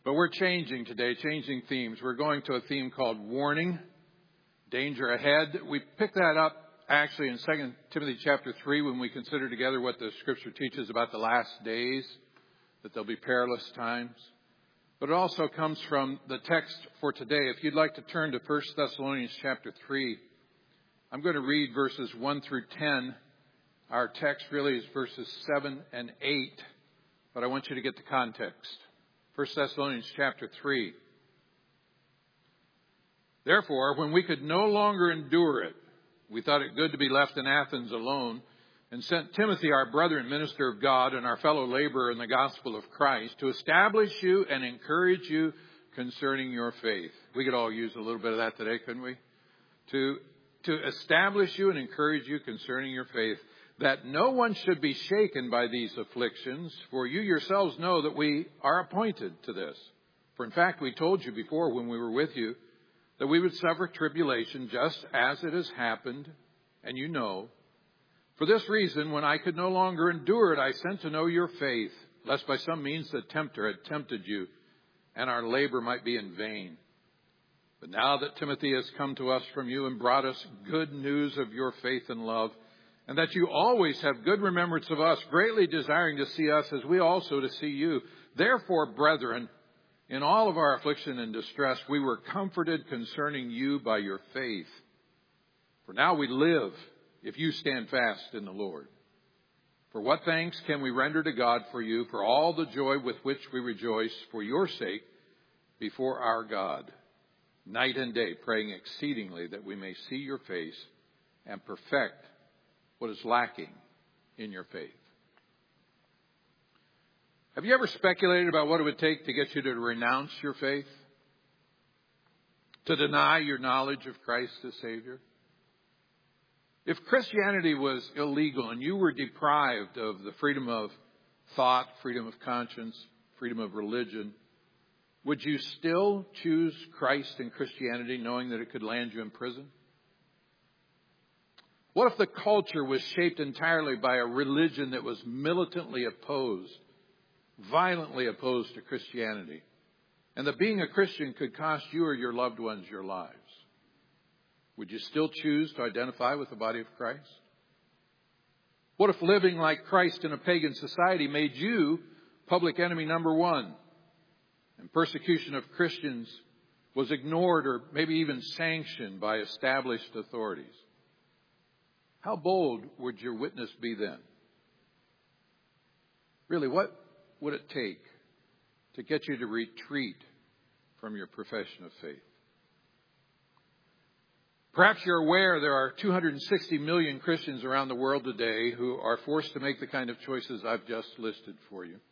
But we're changing today, changing themes. We're going to a theme called warning, danger ahead. We picked that up actually in 2 Timothy chapter 3 when we consider together what the Scripture teaches about the last days, that there'll be perilous times. But it also comes from the text for today. If you'd like to turn to 1 Thessalonians chapter 3, I'm going to read verses 1 through 10. Our text really is verses 7 and 8, but I want you to get the context. 1 Thessalonians chapter 3. Therefore, when we could no longer endure it, we thought it good to be left in Athens alone, and sent Timothy, our brother and minister of God, and our fellow laborer in the gospel of Christ, to establish you and encourage you concerning your faith. We could all use a little bit of that today, couldn't we? To establish you and encourage you concerning your faith, that no one should be shaken by these afflictions, for you yourselves know that we are appointed to this. For in fact, we told you before when we were with you that we would suffer tribulation just as it has happened, and you know. For this reason, when I could no longer endure it, I sent to know your faith, lest by some means the tempter had tempted you, and our labor might be in vain. But now that Timothy has come to us from you and brought us good news of your faith and love, and that you always have good remembrance of us, greatly desiring to see us as we also to see you. Therefore, brethren, in all of our affliction and distress, we were comforted concerning you by your faith. For now we live, if you stand fast in the Lord. For what thanks can we render to God for you, for all the joy with which we rejoice for your sake before our God, night and day, praying exceedingly that we may see your face and perfect what is lacking in your faith. Have you ever speculated about what it would take to get you to renounce your faith? To deny your knowledge of Christ as Savior? If Christianity was illegal and you were deprived of the freedom of thought, freedom of conscience, freedom of religion, would you still choose Christ and Christianity knowing that it could land you in prison? What if the culture was shaped entirely by a religion that was militantly opposed, violently opposed to Christianity, and that being a Christian could cost you or your loved ones your lives? Would you still choose to identify with the body of Christ? What if living like Christ in a pagan society made you public enemy number one, and persecution of Christians was ignored or maybe even sanctioned by established authorities? How bold would your witness be then? Really, what would it take to get you to retreat from your profession of faith? Perhaps you're aware there are 260 million Christians around the world today who are forced to make the kind of choices I've just listed for you.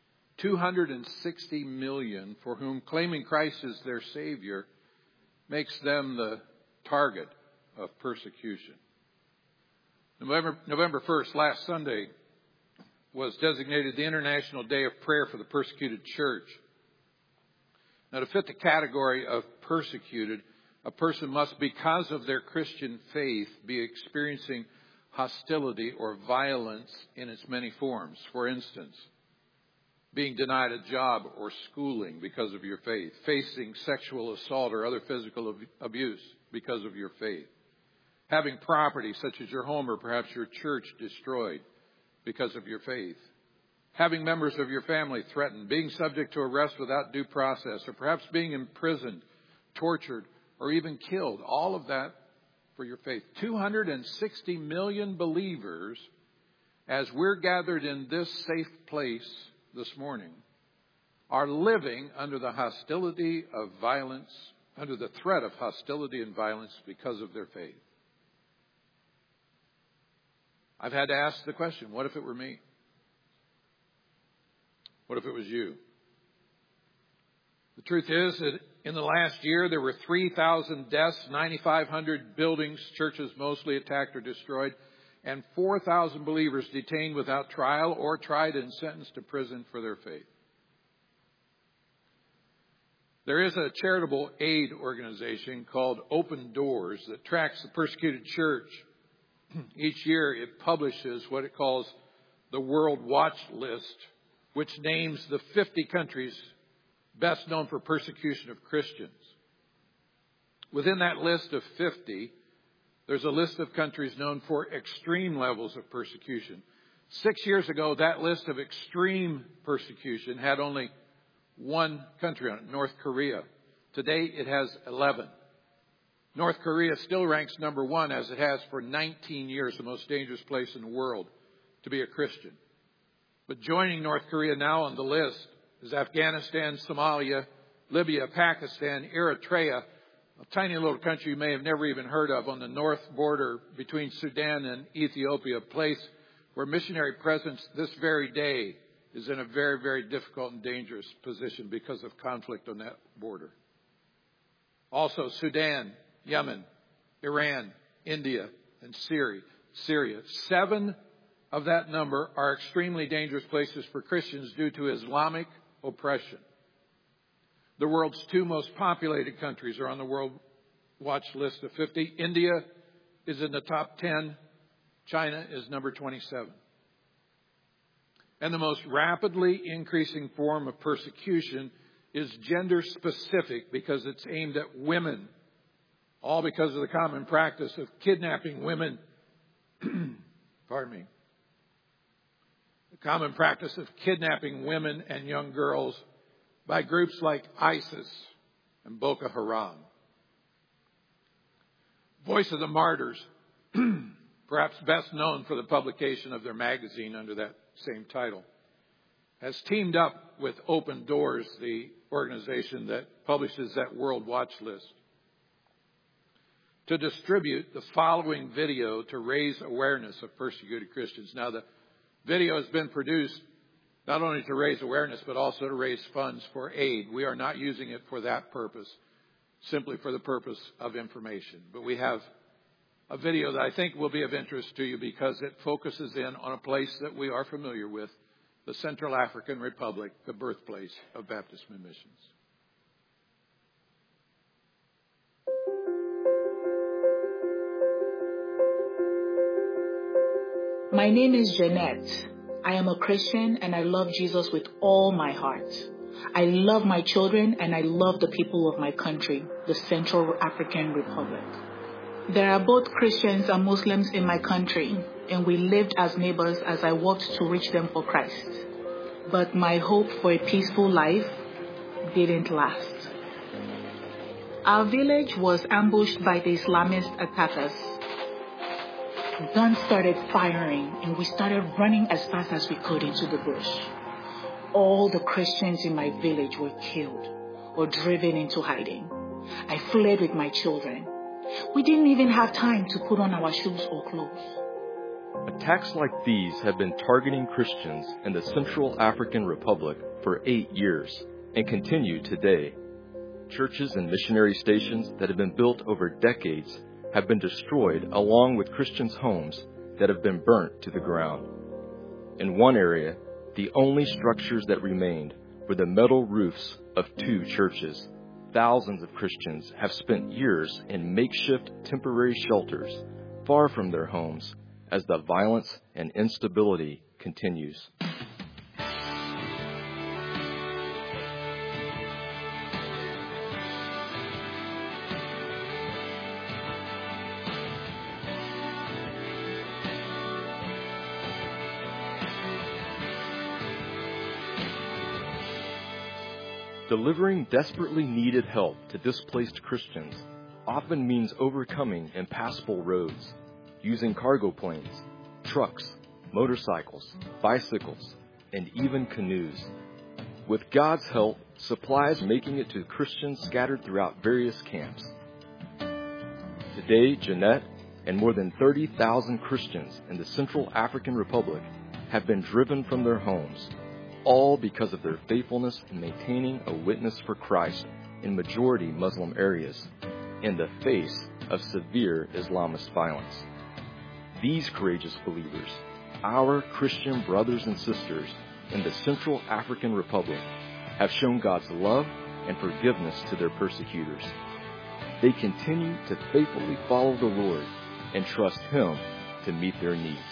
260 million for whom claiming Christ as their Savior makes them the target of persecution. November 1st, last Sunday, was designated the International Day of Prayer for the Persecuted Church. Now, to fit the category of persecuted, a person must, because of their Christian faith, be experiencing hostility or violence in its many forms. For instance, being denied a job or schooling because of your faith, facing sexual assault or other physical abuse because of your faith, having property such as your home or perhaps your church destroyed because of your faith, having members of your family threatened, being subject to arrest without due process, or perhaps being imprisoned, tortured, or even killed. All of that for your faith. 260 million believers, as we're gathered in this safe place this morning, are living under the hostility of violence, under the threat of hostility and violence because of their faith. I've had to ask the question, what if it were me? What if it was you? The truth is that in the last year, there were 3,000 deaths, 9,500 buildings, churches mostly attacked or destroyed, and 4,000 believers detained without trial or tried and sentenced to prison for their faith. There is a charitable aid organization called Open Doors that tracks the persecuted church. Each year it publishes what it calls the World Watch List, which names the 50 countries best known for persecution of Christians. Within that list of 50, there's a list of countries known for extreme levels of persecution. 6 years ago, that list of extreme persecution had only one country on it, North Korea. Today, it has 11. North Korea still ranks number one, as it has for 19 years, the most dangerous place in the world to be a Christian. But joining North Korea now on the list is Afghanistan, Somalia, Libya, Pakistan, Eritrea, a tiny little country you may have never even heard of on the north border between Sudan and Ethiopia, a place where missionary presence this very day is in a very, very difficult and dangerous position because of conflict on that border. Also Sudan, Yemen, Iran, India, and Syria. 7 of that number are extremely dangerous places for Christians due to Islamic oppression. The world's 2 most populated countries are on the World Watch list of 50. India is in the top 10. China is number 27. And the most rapidly increasing form of persecution is gender specific because it's aimed at women. All because of the common practice of kidnapping women. Pardon me. The common practice of kidnapping women and young girls by groups like ISIS and Boko Haram. Voice of the Martyrs, perhaps best known for the publication of their magazine under that same title, has teamed up with Open Doors, the organization that publishes that World Watch list, to distribute the following video to raise awareness of persecuted Christians. Now, the video has been produced not only to raise awareness, but also to raise funds for aid. We are not using it for that purpose, simply for the purpose of information. But we have a video that I think will be of interest to you because it focuses in on a place that we are familiar with, the Central African Republic, the birthplace of Baptist missions. My name is Jeanette. I am a Christian and I love Jesus with all my heart. I love my children and I love the people of my country, the Central African Republic. There are both Christians and Muslims in my country, and we lived as neighbors as I worked to reach them for Christ. But my hope for a peaceful life didn't last. Our village was ambushed by the Islamist attackers. Guns started firing and we started running as fast as we could into the bush. All the Christians in my village were killed or driven into hiding. I fled with my children. We didn't even have time to put on our shoes or clothes. Attacks like these have been targeting Christians in the Central African Republic for 8 years and continue today. Churches and missionary stations that have been built over decades have been destroyed along with Christians' homes that have been burnt to the ground. In one area, the only structures that remained were the metal roofs of 2 churches. Thousands of Christians have spent years in makeshift temporary shelters far from their homes as the violence and instability continues. Delivering desperately needed help to displaced Christians often means overcoming impassable roads, using cargo planes, trucks, motorcycles, bicycles, and even canoes. With God's help, supplies making it to Christians scattered throughout various camps. Today, Jeanette and more than 30,000 Christians in the Central African Republic have been driven from their homes, all because of their faithfulness in maintaining a witness for Christ in majority Muslim areas in the face of severe Islamist violence. These courageous believers, our Christian brothers and sisters in the Central African Republic, have shown God's love and forgiveness to their persecutors. They continue to faithfully follow the Lord and trust Him to meet their needs.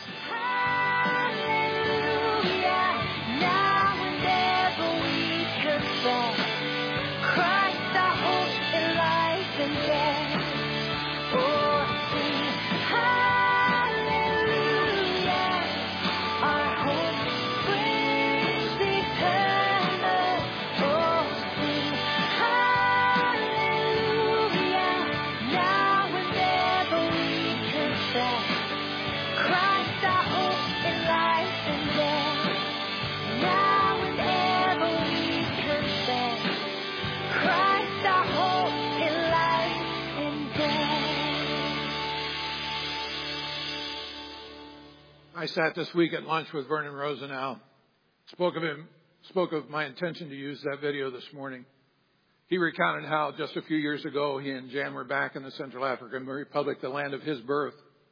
sat this week at lunch with Vernon Rosenau. Spoke of my intention to use that video this morning. He recounted how just a few years ago he and Jan were back in the Central African Republic, the land of his birth.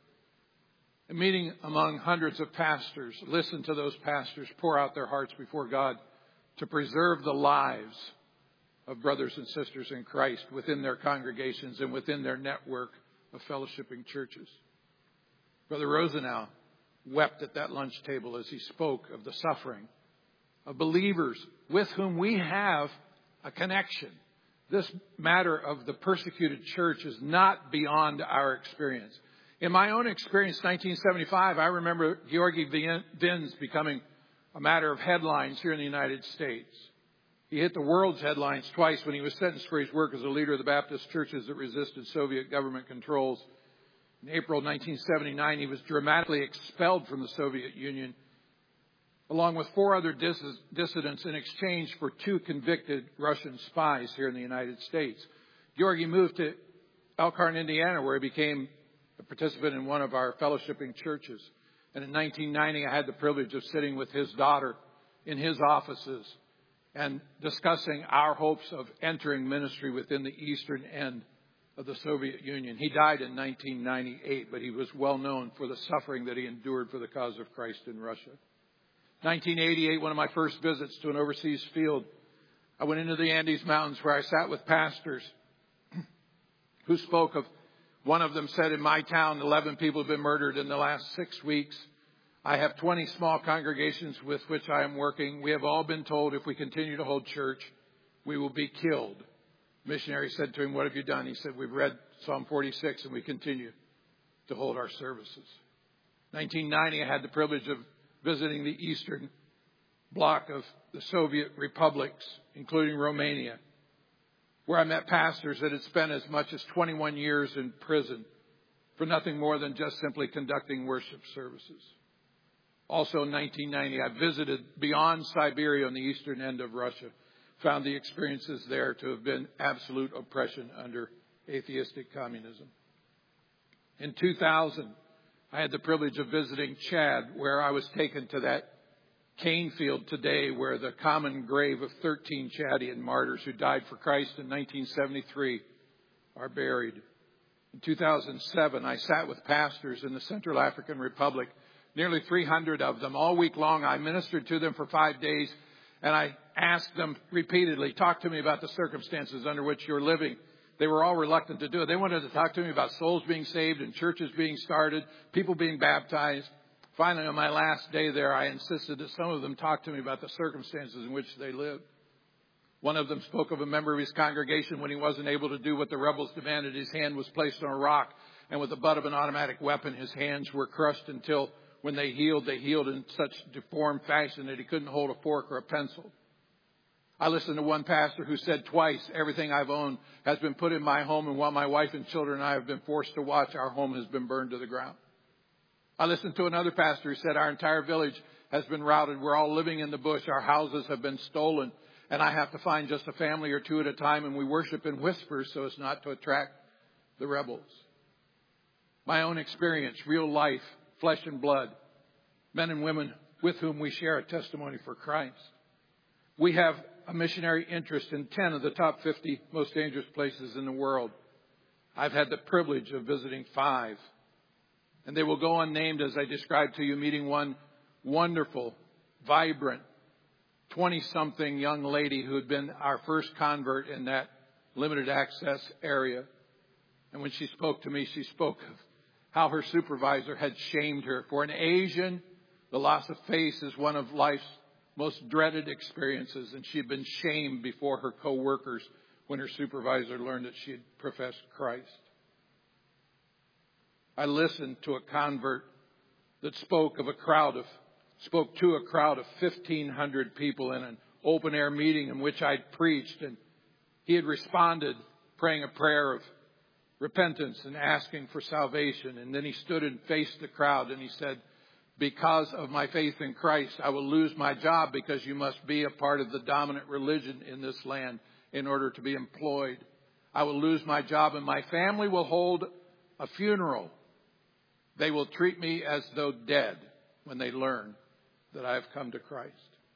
A meeting among hundreds of pastors, listened to those pastors pour out their hearts before God to preserve the lives of brothers and sisters in Christ within their congregations and within their network of fellowshipping churches. Brother Rosenau wept at that lunch table as he spoke of the suffering of believers with whom we have a connection. This matter of the persecuted church is not beyond our experience. In my own experience, 1975, I remember Georgi Vins becoming a matter of headlines here in the United States. He hit the world's headlines twice when he was sentenced for his work as a leader of the Baptist churches that resisted Soviet government controls. In April 1979, he was dramatically expelled from the Soviet Union, along with 4 other dissidents in exchange for 2 convicted Russian spies here in the United States. Georgi moved to Elkhorn, Indiana, where he became a participant in one of our fellowshipping churches. And in 1990, I had the privilege of sitting with his daughter in his offices and discussing our hopes of entering ministry within the eastern end of the Soviet Union. He died in 1998, but he was well known for the suffering that he endured for the cause of Christ in Russia. 1988, one of my first visits to an overseas field, I went into the Andes Mountains where I sat with pastors who spoke of, one of them said, in my town, 11 people have been murdered in the last 6 weeks. I have 20 small congregations with which I am working. We have all been told if we continue to hold church, we will be killed. The missionary said to him, what have you done? He said, we've read Psalm 46 and we continue to hold our services. 1990, I had the privilege of visiting the eastern bloc of the Soviet republics, including Romania, where I met pastors that had spent as much as 21 years in prison for nothing more than just simply conducting worship services. Also in 1990, I visited beyond Siberia on the eastern end of Russia, found the experiences there to have been absolute oppression under atheistic communism. In 2000, I had the privilege of visiting Chad, where I was taken to that cane field today where the common grave of 13 Chadian martyrs who died for Christ in 1973 are buried. In 2007, I sat with pastors in the Central African Republic, nearly 300 of them. All week long, I ministered to them for 5 days, and I asked them repeatedly, talk to me about the circumstances under which you're living. They were all reluctant to do it. They wanted to talk to me about souls being saved and churches being started, people being baptized. Finally, on my last day there, I insisted that some of them talk to me about the circumstances in which they lived. One of them spoke of a member of his congregation when he wasn't able to do what the rebels demanded. His hand was placed on a rock, and with the butt of an automatic weapon, his hands were crushed until when they healed in such deformed fashion that he couldn't hold a fork or a pencil. I listened to one pastor who said twice, everything I've owned has been put in my home, and while my wife and children and I have been forced to watch, our home has been burned to the ground. I listened to another pastor who said our entire village has been routed. We're all living in the bush. Our houses have been stolen, and I have to find just a family or 2 at a time, and we worship in whispers so as not to attract the rebels. My own experience, real life, flesh and blood, men and women with whom we share a testimony for Christ. We have a missionary interest in 10 of the top 50 most dangerous places in the world. I've had the privilege of visiting 5. And they will go unnamed as I described to you, meeting one wonderful, vibrant, 20-something young lady who had been our first convert in that limited access area. And when she spoke to me, she spoke of how her supervisor had shamed her. For an Asian, the loss of face is one of life's most dreaded experiences, and she had been shamed before her co-workers when her supervisor learned that she had professed Christ. I listened to a convert that spoke to a crowd of 1,500 people in an open-air meeting in which I'd preached, and he had responded praying a prayer of repentance and asking for salvation. And then he stood and faced the crowd and he said, because of my faith in Christ, I will lose my job because you must be a part of the dominant religion in this land in order to be employed. I will lose my job and my family will hold a funeral. They will treat me as though dead. when they learn that I have come to Christ.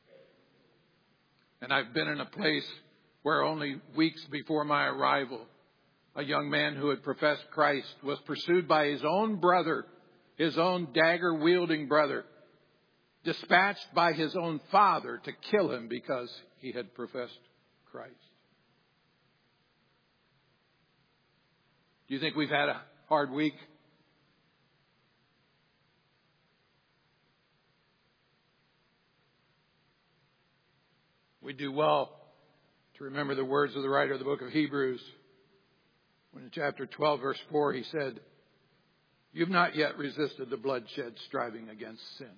And I've been in a place where only weeks before my arrival, a young man who had professed Christ was pursued by his own brother, his own dagger-wielding brother, dispatched by his own father to kill him because he had professed Christ. Do you think we've had a hard week? We do well to remember the words of the writer of the book of Hebrews, when in chapter 12, verse 4, he said, "You've not yet resisted the bloodshed striving against sin."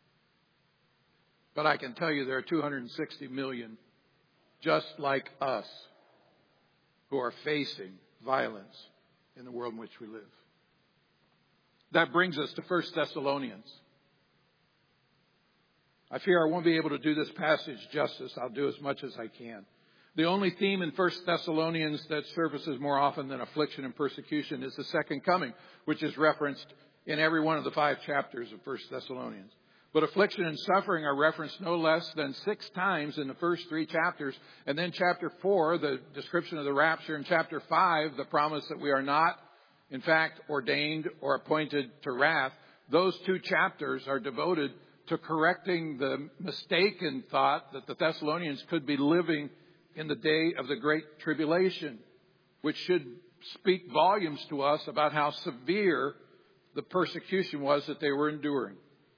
But I can tell you there are 260 million just like us who are facing violence in the world in which we live. That brings us to 1 Thessalonians. I fear I won't be able to do this passage justice. I'll do as much as I can. The only theme in 1 Thessalonians that surfaces more often than affliction and persecution is the second coming, which is referenced in every one of the 5 chapters of 1 Thessalonians. But affliction and suffering are referenced no less than 6 times in the first 3 chapters. And then chapter 4, the description of the rapture. And chapter 5, the promise that we are not, in fact, ordained or appointed to wrath. Those 2 chapters are devoted to correcting the mistaken thought that the Thessalonians could be living in the day of the Great Tribulation, which should speak volumes to us about how severe the persecution was that they were enduring.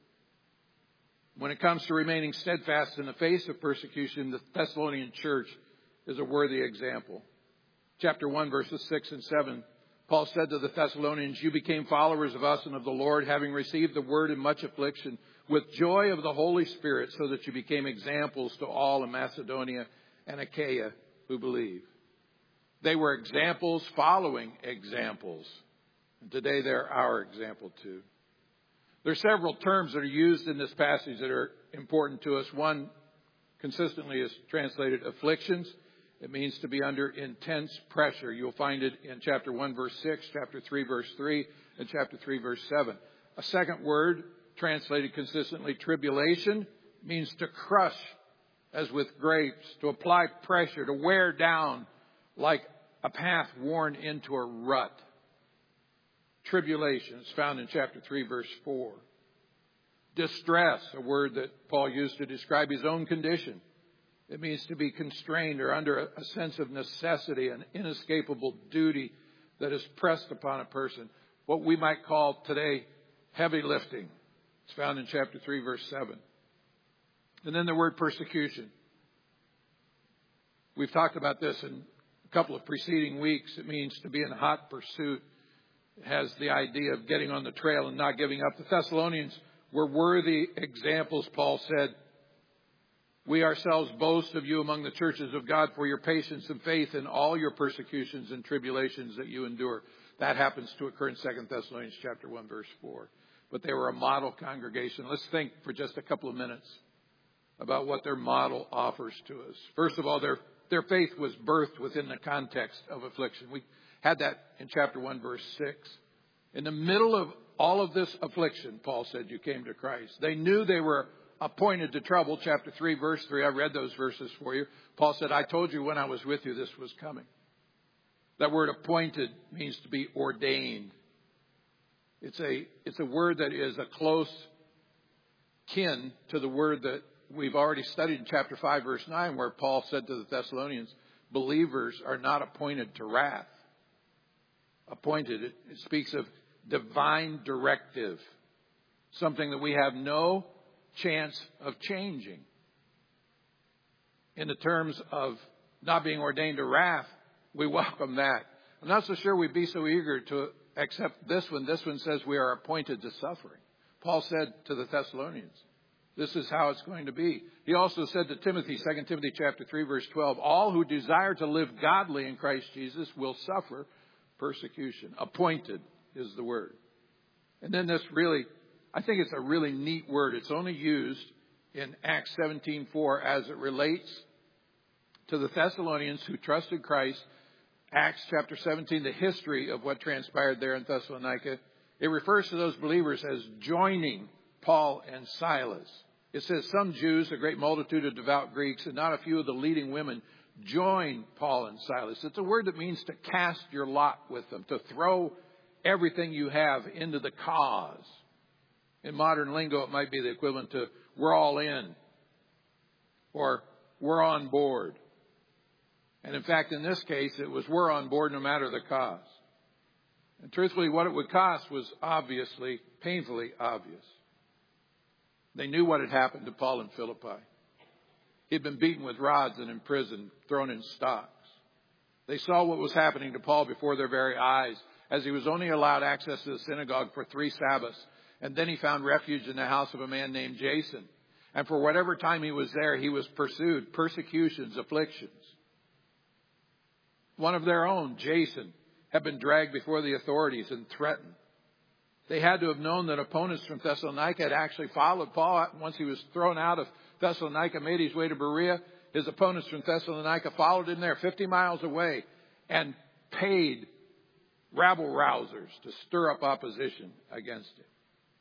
When it comes to remaining steadfast in the face of persecution, the Thessalonian church is a worthy example. Chapter 1, verses 6 and 7, Paul said to the Thessalonians, "You became followers of us and of the Lord, having received the word in much affliction, with joy of the Holy Spirit, so that you became examples to all in Macedonia and Achaia who believe." They were examples following examples. And today they're our example too. There are several terms that are used in this passage that are important to us. One consistently is translated afflictions. It means to be under intense pressure. You'll find it in chapter 1, verse 6, chapter 3, verse 3, and chapter 3, verse 7. A second word, translated consistently tribulation, means to crush as with grapes, to apply pressure, to wear down like a path worn into a rut. Tribulation is found in chapter 3, verse 4. Distress, a word that Paul used to describe his own condition. It means to be constrained or under a sense of necessity, an inescapable duty that is pressed upon a person. What we might call today heavy lifting. It's found in chapter 3, verse 7. And then the word persecution. We've talked about this in a couple of preceding weeks. It means to be in hot pursuit. It has the idea of getting on the trail and not giving up. The Thessalonians were worthy examples, Paul said. "We ourselves boast of you among the churches of God for your patience and faith in all your persecutions and tribulations that you endure." That happens to occur in 2 Thessalonians chapter 1, verse 4. But they were a model congregation. Let's think for just a couple of minutes about what their model offers to us. First of all, their faith was birthed within the context of affliction. We had that in chapter 1, verse 6. In the middle of all of this affliction, Paul said, you came to Christ. They knew they were appointed to trouble. Chapter 3, verse 3, I read those verses for you. Paul said, "I told you when I was with you this was coming." That word appointed means to be ordained. It's a word that is a close kin to the word that we've already studied in chapter 5, verse 9, where Paul said to the Thessalonians, believers are not appointed to wrath. Appointed, it speaks of divine directive, something that we have no chance of changing. In the terms of not being ordained to wrath, we welcome that. I'm not so sure we'd be so eager to accept this one. This one says we are appointed to suffering. Paul said to the Thessalonians, this is how it's going to be. He also said to Timothy, 2 Timothy chapter 3, verse 12, all who desire to live godly in Christ Jesus will suffer persecution. Appointed is the word. And then this really, I think it's a really neat word. It's only used in Acts 17:4 as it relates to the Thessalonians who trusted Christ. Acts chapter 17, the history of what transpired there in Thessalonica. It refers to those believers as joining Paul and Silas. It says some Jews, a great multitude of devout Greeks, and not a few of the leading women joined Paul and Silas. It's a word that means to cast your lot with them, to throw everything you have into the cause. In modern lingo, it might be the equivalent to we're all in or we're on board. And in fact, in this case, it was we're on board no matter the cost. And truthfully, what it would cost was obviously, painfully obvious. They knew what had happened to Paul in Philippi. He'd been beaten with rods and imprisoned, thrown in stocks. They saw what was happening to Paul before their very eyes, as he was only allowed access to the synagogue for 3 Sabbaths. And then he found refuge in the house of a man named Jason. And for whatever time he was there, he was pursued, persecutions, afflictions. One of their own, Jason, had been dragged before the authorities and threatened. They had to have known that opponents from Thessalonica had actually followed Paul. Once he was thrown out of Thessalonica, made his way to Berea, his opponents from Thessalonica followed him there 50 miles away and paid rabble-rousers to stir up opposition against him.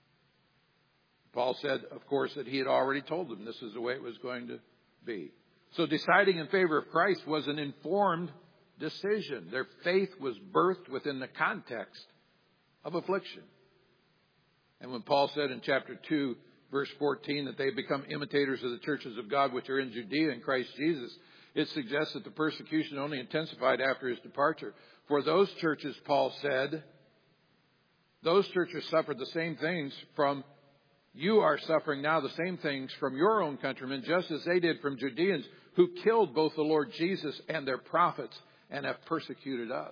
Paul said, of course, that he had already told them this is the way it was going to be. So deciding in favor of Christ was an informed decision. Their faith was birthed within the context of affliction. And when Paul said in chapter 2, verse 14, that they have become imitators of the churches of God which are in Judea in Christ Jesus, it suggests that the persecution only intensified after his departure. For those churches, Paul said, those churches suffered the same things from you are suffering now the same things from your own countrymen, just as they did from Judeans who killed both the Lord Jesus and their prophets and have persecuted us.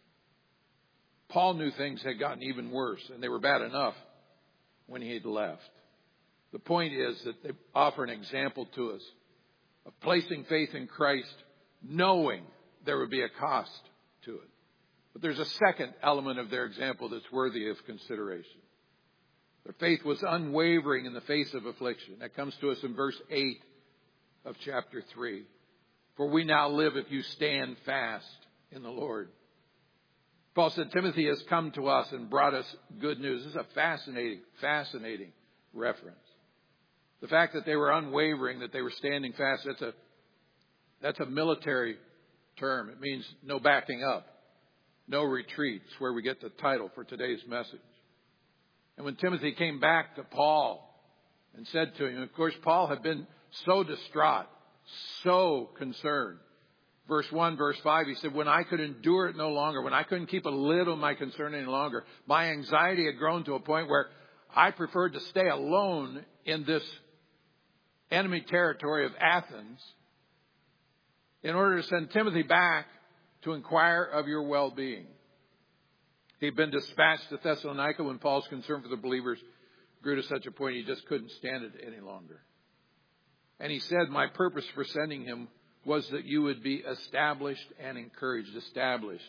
Paul knew things had gotten even worse, and they were bad enough when he had left. The point is that they offer an example to us of placing faith in Christ, knowing there would be a cost to it. But there's a second element of their example that's worthy of consideration. Their faith was unwavering in the face of affliction. That comes to us in verse 8 of chapter 3. For we now live if you stand fast in the Lord. Paul said, Timothy has come to us and brought us good news. This is a fascinating reference. The fact that they were unwavering, that they were standing fast, that's a military term. It means no backing up, no retreat. It's where we get the title for today's message. And when Timothy came back to Paul and said to him, of course, Paul had been so distraught, so concerned. Verse 1, verse 5, he said, when I could endure it no longer, when I couldn't keep a lid on my concern any longer, my anxiety had grown to a point where I preferred to stay alone in this enemy territory of Athens in order to send Timothy back to inquire of your well-being. He'd been dispatched to Thessalonica when Paul's concern for the believers grew to such a point he just couldn't stand it any longer. And he said, my purpose for sending him was that you would be established and encouraged. Established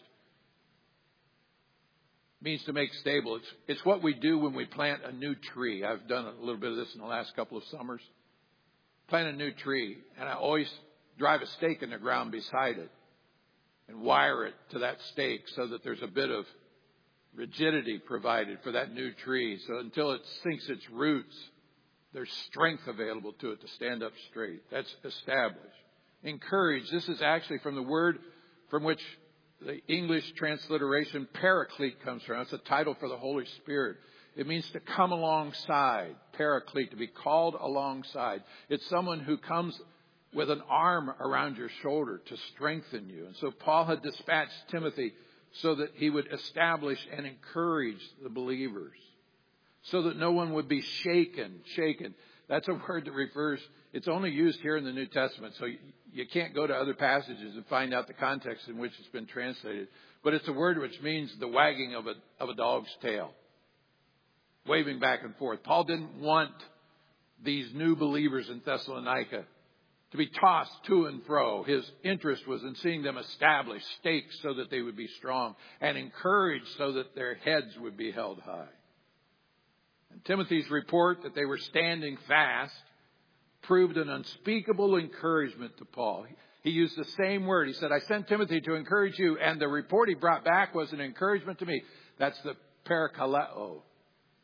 means to make stable. It's what we do when we plant a new tree. I've done a little bit of this in the last couple of summers. Plant a new tree, and I always drive a stake in the ground beside it and wire it to that stake so that there's a bit of rigidity provided for that new tree. So until it sinks its roots, there's strength available to it to stand up straight. That's established. Encourage. This is actually from the word from which the English transliteration paraclete comes from. It's a title for the Holy Spirit. It means to come alongside. Paraclete, to be called alongside. It's someone who comes with an arm around your shoulder to strengthen you. And so Paul had dispatched Timothy so that he would establish and encourage the believers, so that no one would be shaken. Shaken. That's a word that refers, it's only used here in the New Testament, so you can't go to other passages and find out the context in which it's been translated. But it's a word which means the wagging of a dog's tail, waving back and forth. Paul didn't want these new believers in Thessalonica to be tossed to and fro. His interest was in seeing them establish stakes so that they would be strong, and encouraged so that their heads would be held high. And Timothy's report that they were standing fast proved an unspeakable encouragement to Paul. He used the same word. He said, I sent Timothy to encourage you, and the report he brought back was an encouragement to me. That's the parakaleo.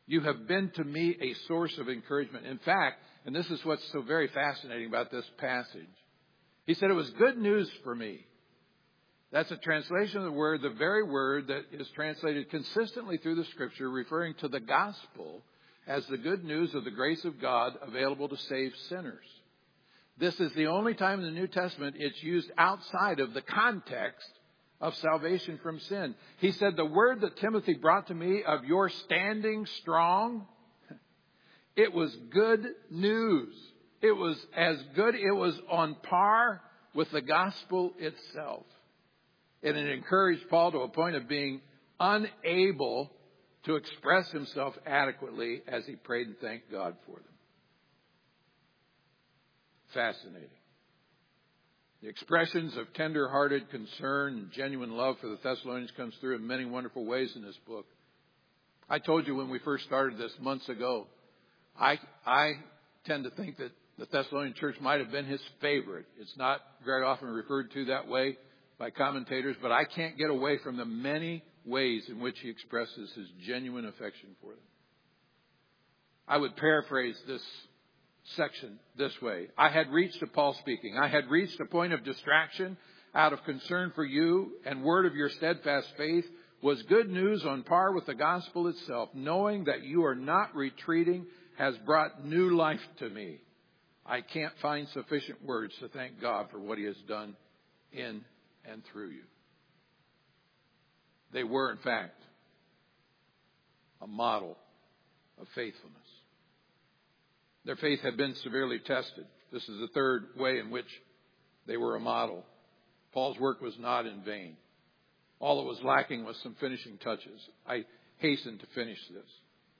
You have been to me a source of encouragement. In fact, and this is what's so very fascinating about this passage, he said it was good news for me. That's a translation of the word, the very word that is translated consistently through the Scripture, referring to the gospel as the good news of the grace of God available to save sinners. This is the only time in the New Testament it's used outside of the context of salvation from sin. He said, the word that Timothy brought to me of your standing strong, it was good news. It was as good, it was on par with the gospel itself. And it encouraged Paul to a point of being unable to express himself adequately as he prayed and thanked God for them. Fascinating. The expressions of tender-hearted concern and genuine love for the Thessalonians comes through in many wonderful ways in this book. I told you when we first started this months ago, I tend to think that the Thessalonian church might have been his favorite. It's not very often referred to that way by commentators, but I can't get away from the many ways in which he expresses his genuine affection for them. I would paraphrase this section this way. I had reached, Paul speaking, I had reached a point of distraction out of concern for you, and word of your steadfast faith was good news on par with the gospel itself. Knowing that you are not retreating has brought new life to me. I can't find sufficient words to thank God for what he has done in and through you. They were, in fact, a model of faithfulness. Their faith had been severely tested. This is the third way in which they were a model. Paul's work was not in vain. All that was lacking was some finishing touches. I hasten to finish this.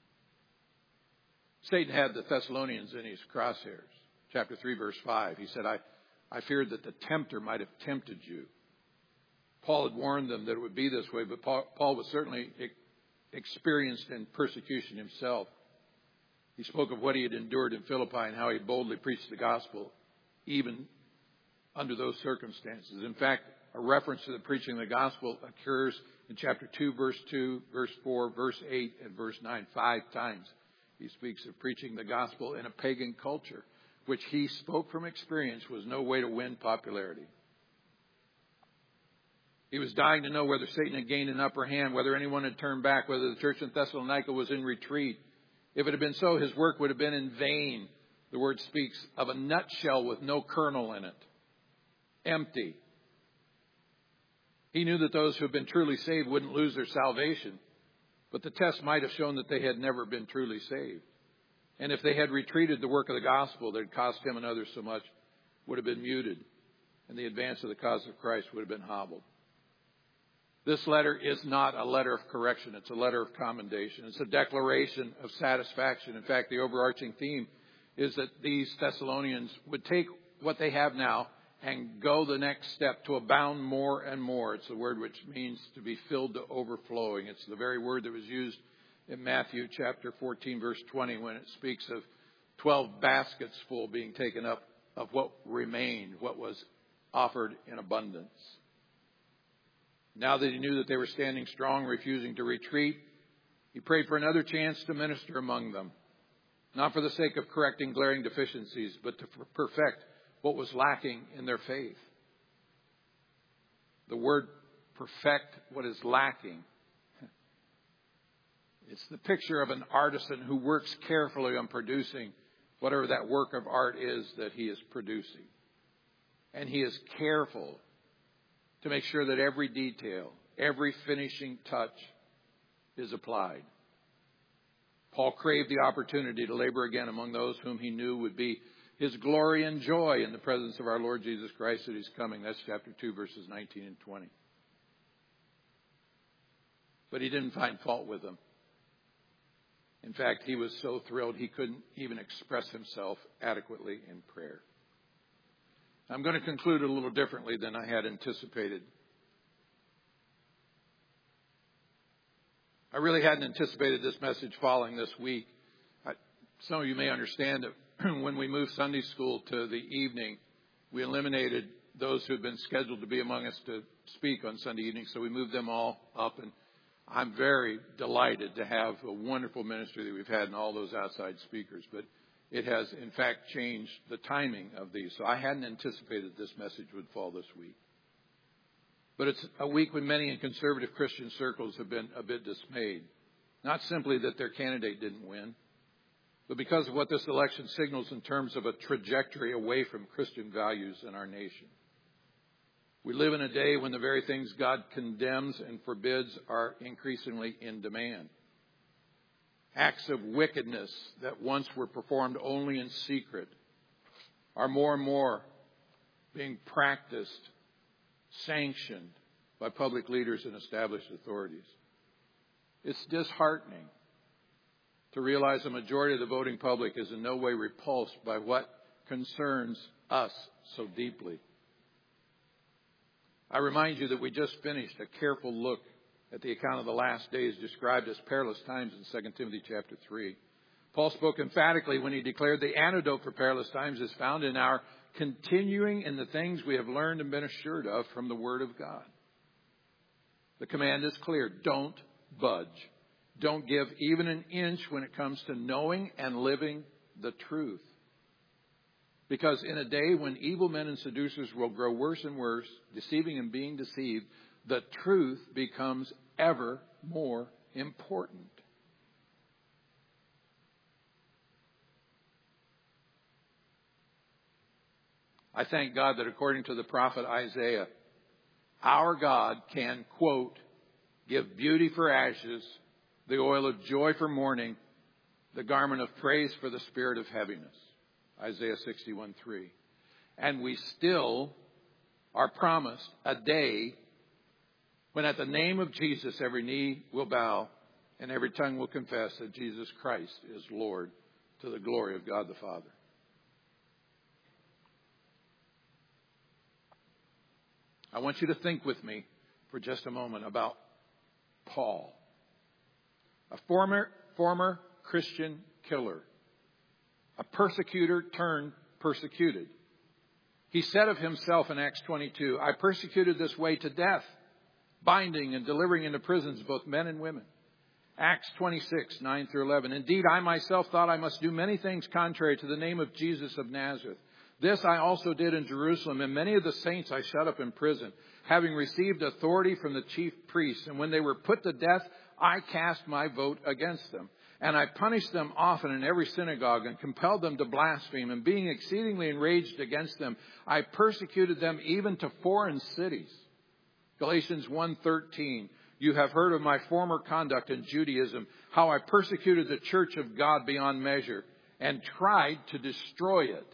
Satan had the Thessalonians in his crosshairs. Chapter 3, verse 5. He said, I feared that the tempter might have tempted you. Paul had warned them that it would be this way, but Paul was certainly experienced in persecution himself. He spoke of what he had endured in Philippi and how he boldly preached the gospel, even under those circumstances. In fact, a reference to the preaching of the gospel occurs in chapter 2, verse 2, verse 4, verse 8, and verse 9. 5 times he speaks of preaching the gospel in a pagan culture, which he spoke from experience was no way to win popularity. He was dying to know whether Satan had gained an upper hand, whether anyone had turned back, whether the church in Thessalonica was in retreat. If it had been so, his work would have been in vain. The word speaks of a nutshell with no kernel in it. Empty. He knew that those who had been truly saved wouldn't lose their salvation. But the test might have shown that they had never been truly saved. And if they had retreated, the work of the gospel that had cost him and others so much would have been muted. And the advance of the cause of Christ would have been hobbled. This letter is not a letter of correction. It's a letter of commendation. It's a declaration of satisfaction. In fact, the overarching theme is that these Thessalonians would take what they have now and go the next step to abound more and more. It's the word which means to be filled to overflowing. It's the very word that was used in Matthew chapter 14, verse 20, when it speaks of 12 baskets full being taken up of what remained, what was offered in abundance. Now that he knew that they were standing strong, refusing to retreat, he prayed for another chance to minister among them, not for the sake of correcting glaring deficiencies, but to perfect what was lacking in their faith. The word perfect what is lacking. It's the picture of an artisan who works carefully on producing whatever that work of art is that he is producing. And he is careful to make sure that every detail, every finishing touch is applied. Paul craved the opportunity to labor again among those whom he knew would be his glory and joy in the presence of our Lord Jesus Christ at his coming. That's chapter 2, verses 19 and 20. But he didn't find fault with them. In fact, he was so thrilled he couldn't even express himself adequately in prayer. I'm going to conclude a little differently than I had anticipated. I really hadn't anticipated this message following this week. Some of you may understand that when we moved Sunday school to the evening, we eliminated those who had been scheduled to be among us to speak on Sunday evening, so we moved them all up. And I'm very delighted to have a wonderful ministry that we've had and all those outside speakers. But it has, in fact, changed the timing of these. So I hadn't anticipated this message would fall this week. But it's a week when many in conservative Christian circles have been a bit dismayed. Not simply that their candidate didn't win, but because of what this election signals in terms of a trajectory away from Christian values in our nation. We live in a day when the very things God condemns and forbids are increasingly in demand. Acts of wickedness that once were performed only in secret are more and more being practiced, sanctioned by public leaders and established authorities. It's disheartening to realize the majority of the voting public is in no way repulsed by what concerns us so deeply. I remind you that we just finished a careful look at the account of the last days described as perilous times in 2 Timothy chapter 3. Paul spoke emphatically when he declared the antidote for perilous times is found in our continuing in the things we have learned and been assured of from the Word of God. The command is clear. Don't budge. Don't give even an inch when it comes to knowing and living the truth. Because in a day when evil men and seducers will grow worse and worse, deceiving and being deceived, the truth becomes ever more important. I thank God that according to the prophet Isaiah, our God can, quote, give beauty for ashes, the oil of joy for mourning, the garment of praise for the spirit of heaviness. Isaiah 61:3. And we still are promised a day when at the name of Jesus every knee will bow and every tongue will confess that Jesus Christ is Lord, to the glory of God the Father. I want you to think with me for just a moment about Paul, a former Christian killer, a persecutor turned persecuted. He said of himself in Acts 22, I persecuted this way to death, binding and delivering into prisons both men and women. Acts 26, 9 through 11. Indeed, I myself thought I must do many things contrary to the name of Jesus of Nazareth. This I also did in Jerusalem, and many of the saints I shut up in prison, having received authority from the chief priests. And when they were put to death, I cast my vote against them. And I punished them often in every synagogue and compelled them to blaspheme. And being exceedingly enraged against them, I persecuted them even to foreign cities. Galatians 1:13. You have heard of my former conduct in Judaism, how I persecuted the church of God beyond measure and tried to destroy it.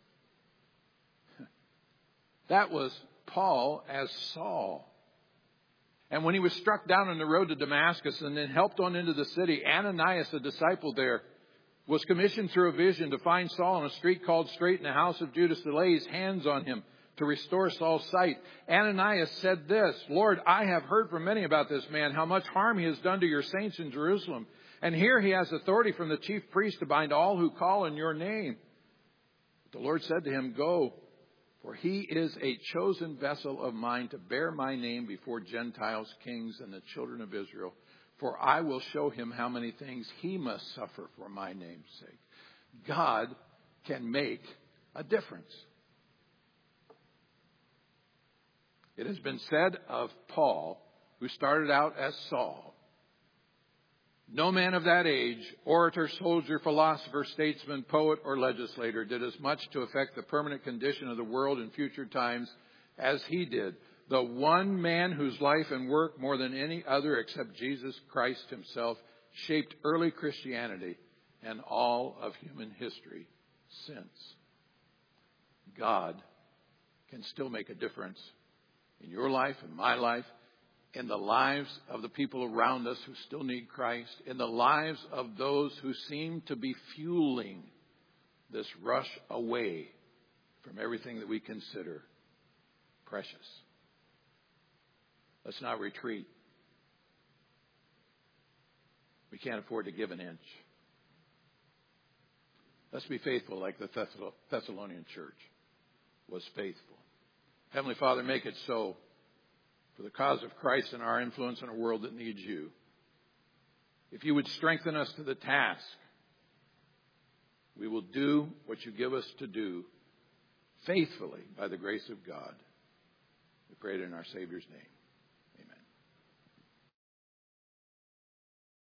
That was Paul as Saul. And when he was struck down on the road to Damascus and then helped on into the city, Ananias, a disciple there, was commissioned through a vision to find Saul on a street called Straight in the house of Judas to lay his hands on him to restore Saul's sight. Ananias said this, Lord, I have heard from many about this man, how much harm he has done to your saints in Jerusalem. And here he has authority from the chief priest to bind all who call on your name. But the Lord said to him, go. For he is a chosen vessel of mine to bear my name before Gentiles, kings, and the children of Israel. For I will show him how many things he must suffer for my name's sake. God can make a difference. It has been said of Paul, who started out as Saul, no man of that age, orator, soldier, philosopher, statesman, poet, or legislator did as much to affect the permanent condition of the world in future times as he did. The one man whose life and work, more than any other except Jesus Christ himself, shaped early Christianity and all of human history since. God can still make a difference in your life and my life, in the lives of the people around us who still need Christ, in the lives of those who seem to be fueling this rush away from everything that we consider precious. Let's not retreat. We can't afford to give an inch. Let's be faithful like the Thessalonian church was faithful. Heavenly Father, make it so for the cause of Christ and our influence in a world that needs you. If you would strengthen us to the task, we will do what you give us to do faithfully by the grace of God. We pray it in our Savior's name.